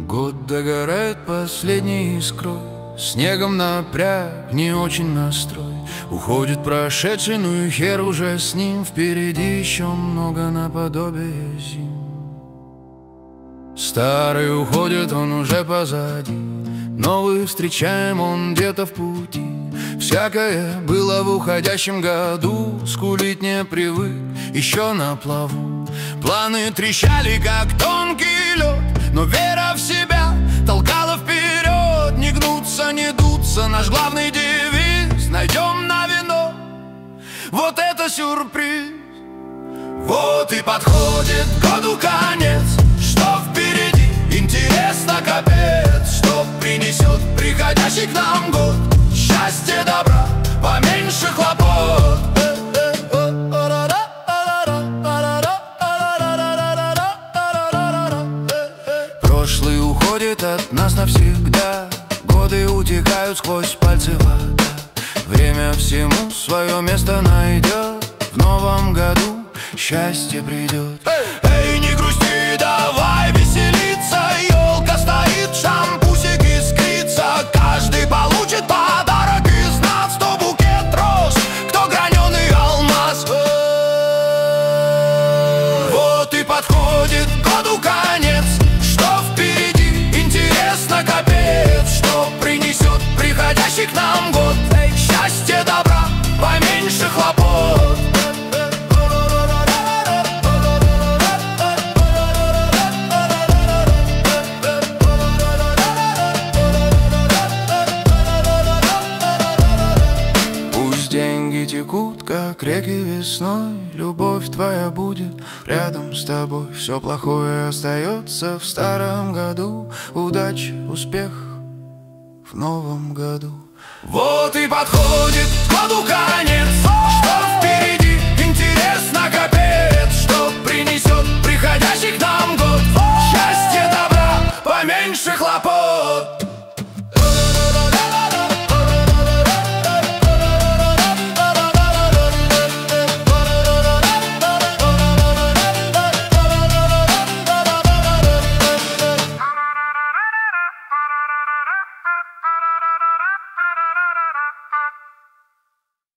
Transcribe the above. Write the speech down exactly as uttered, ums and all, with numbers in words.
Год догорает последней искрой, снегом напряг, не очень настрой. Уходит прошедший, ну и хер уже с ним. Впереди еще много наподобие зим. Старый уходит, он уже позади, новый встречаем, он где-то в пути. Всякое было в уходящем году, скулить не привык, еще на плаву. Планы трещали, как тонкий лед, но вера в себя толкала вперед. Не гнуться, не дуться, наш главный девиз. Найдем на вино, вот это сюрприз. Вот и подходит году конец, что впереди, интересно капец. Что принесет приходящий к нам год? Счастье, добра, поменьше хлопот. Прошлый уходит от нас навсегда, годы утекают сквозь пальцы вода. Время всему свое место найдет, в новом году счастье придет. Эй, не грусти, давай веселиться, елка стоит, шампусик искрится. Каждый получит подарок из нас, кто букет роз, кто граненый алмаз. Вот и подходит году конец, что впереди, интересно капец. Что принесет приходящий к нам год? Счастье, добра, поменьше хлопот. Пусть деньги текут, как реки весной, любовь твоя будет рядом с тобой. Все плохое остается в старом году, удачи, успех в новом году. Вот и подходит году конец, что впереди, интересно капец. Что принесет приходящий к нам год?